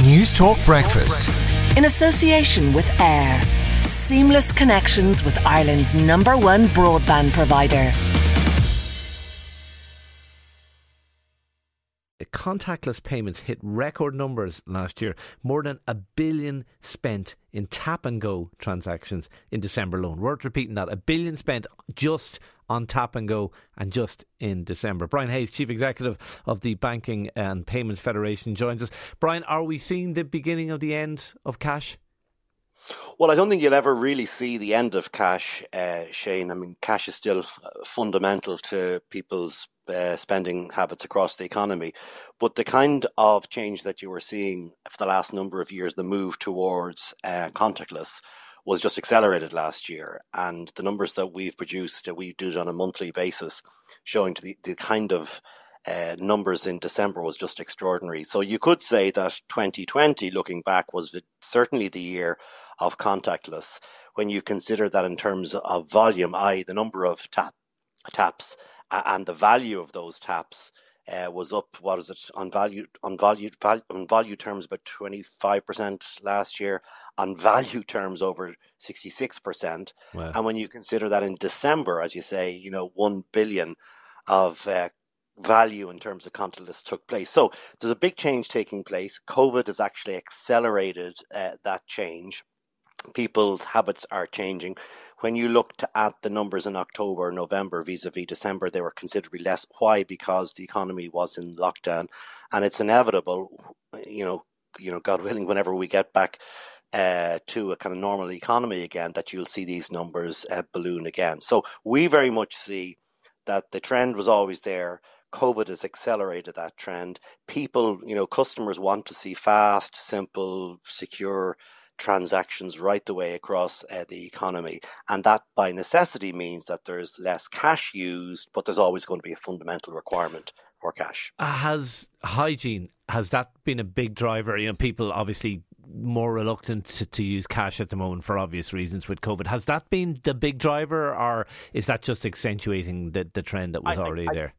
News Talk Breakfast. In association with AIR. Seamless connections with Ireland's #1 broadband provider. Contactless payments hit record numbers last year. More than $1 billion spent in tap and go transactions in December alone. Worth repeating that. $1 billion spent just on tap and go and just in December. Brian Hayes, Chief Executive of the Banking and Payments Federation, joins us. Brian, are we seeing the beginning of the end of cash? Well, I don't think you'll ever really see the end of cash, Shane. I mean, cash is still fundamental to people's spending habits across the economy. But the kind of change that you were seeing for the last number of years, the move towards contactless, was just accelerated last year. And the numbers that we've produced, we do it on a monthly basis, showing to the kind of numbers in December was just extraordinary. So you could say that 2020, looking back, was certainly the year of contactless. When you consider that in terms of volume, i.e. the number of taps and the value of those taps was up, on value terms about 25% last year, on value terms over 66%. Wow. And when you consider that in December, as you say, $1 billion of value in terms of contactless took place. So there's a big change taking place. COVID has actually accelerated that change. People's habits are changing. When you looked at the numbers in October, November vis-a-vis December, they were considerably less. Why? Because the economy was in lockdown, and it's inevitable, God willing, whenever we get back to a kind of normal economy again, that you'll see these numbers balloon again. So we very much see that the trend was always there. COVID has accelerated that trend. People, customers want to see fast, simple, secure transactions right the way across the economy. And that by necessity means that there's less cash used, but there's always going to be a fundamental requirement for cash. Has that been a big driver? People obviously more reluctant to use cash at the moment for obvious reasons with COVID. Has that been the big driver, or is that just accentuating the trend that was already there?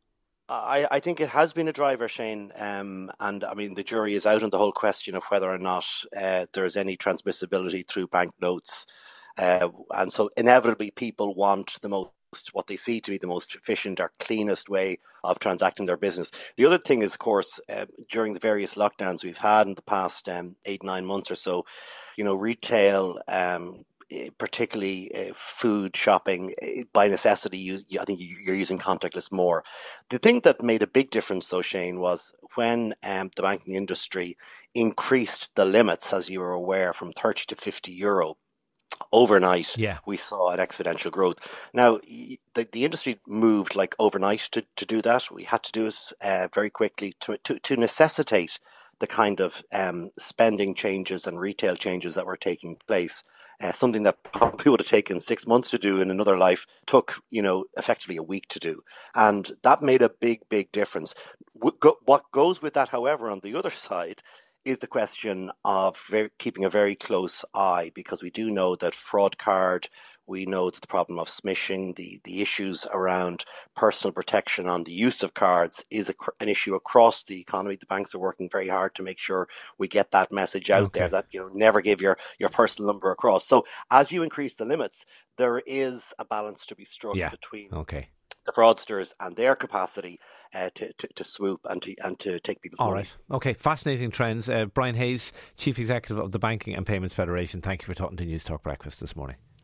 I think it has been a driver, Shane, and I mean the jury is out on the whole question of whether or not there's any transmissibility through banknotes, and so inevitably people want what they see to be the most efficient or cleanest way of transacting their business. The other thing is, of course, during the various lockdowns we've had in the past 8-9 months or so, retail, particularly food shopping, by necessity, I think you're using contactless more. The thing that made a big difference, though, Shane, was when the banking industry increased the limits, as you were aware, from 30 to 50 euro. Overnight, we saw an exponential growth. Now, the industry moved like overnight to do that. We had to do it very quickly to necessitate the kind of spending changes and retail changes that were taking place. Something that probably would have taken 6 months to do in another life took, effectively a week to do. And that made a big, big difference. What goes with that, however, on the other side, is the question of keeping a very close eye, because we do know that fraud card, we know that the problem of smishing, the issues around personal protection on the use of cards is an issue across the economy. The banks are working very hard to make sure we get that message out there that, never give your personal number across. So as you increase the limits, there is a balance to be struck between the fraudsters and their capacity to swoop and to take people's money. All right. Okay, fascinating trends. Brian Hayes, Chief Executive of the Banking and Payments Federation, thank you for talking to News Talk Breakfast this morning.